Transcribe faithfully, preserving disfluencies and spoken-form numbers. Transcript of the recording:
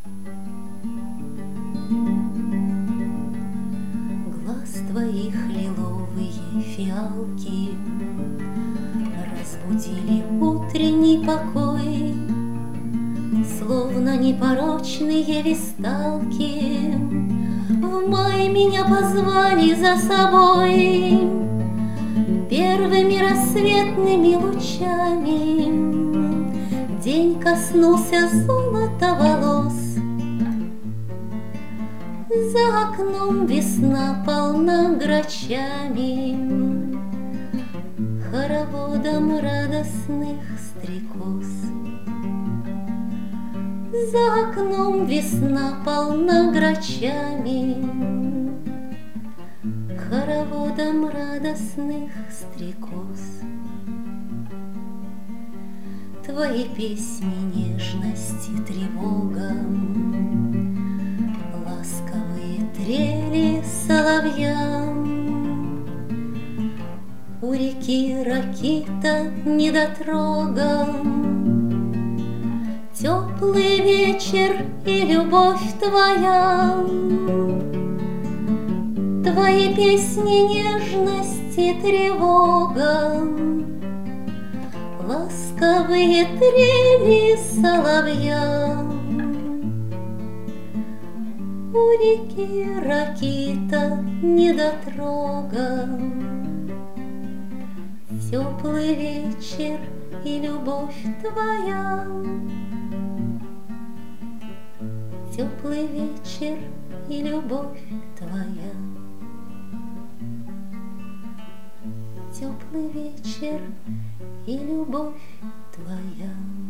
Глаз твоих лиловые фиалки разбудили утренний покой, словно непорочные висталки в май меня позвали за собой. Первыми рассветными лучами день коснулся золота волос. За окном весна полна грачами, хороводом радостных стрекоз. За окном весна полна грачами, хороводом радостных стрекоз. Твои песни нежности, тревога, ласковые трели соловьям. У реки Ракита недотрога, теплый вечер и любовь твоя. Твои песни нежности, тревога, ласковые трели соловья. У реки Ракита недотрога, теплый вечер и любовь твоя. Теплый вечер и любовь твоя. Теплый вечер и любовь твоя.